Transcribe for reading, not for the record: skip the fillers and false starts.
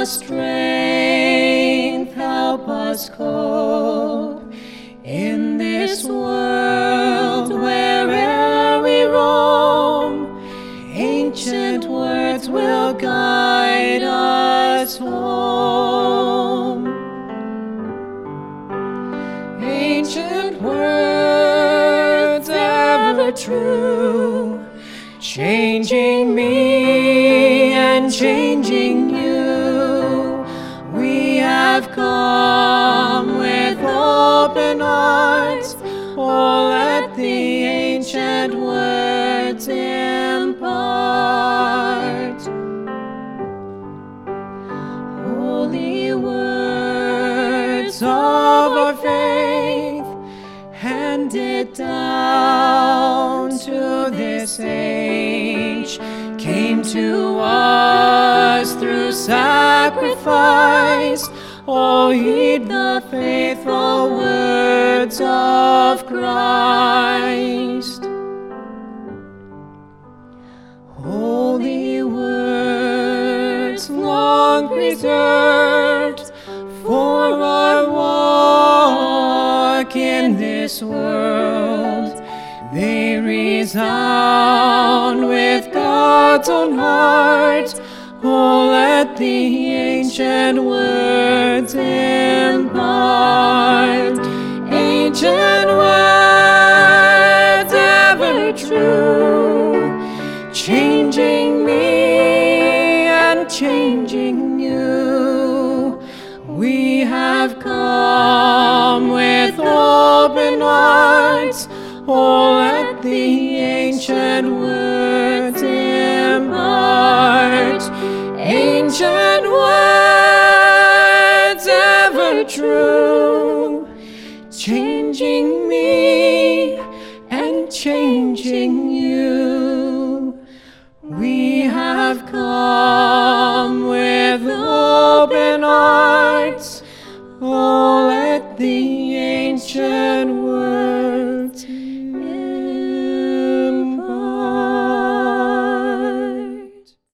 strength, help us cope in this world where'er we roam. Ancient words will guide us home. Ancient words ever true, changing me and changing you. We have come with open hearts. Oh, let the ancient words impart. Holy words of our faith, handed down to this age, came to us through sacrifice. Oh, heed the faithful words of Christ. Holy words long preserved for our walk in this world, they resound with God's own heart. Oh, let the ancient words impart. Ancient words ever true, changing me and changing you. We have come with open hearts. Oh, let the ancient words impart. Ancient words ever true,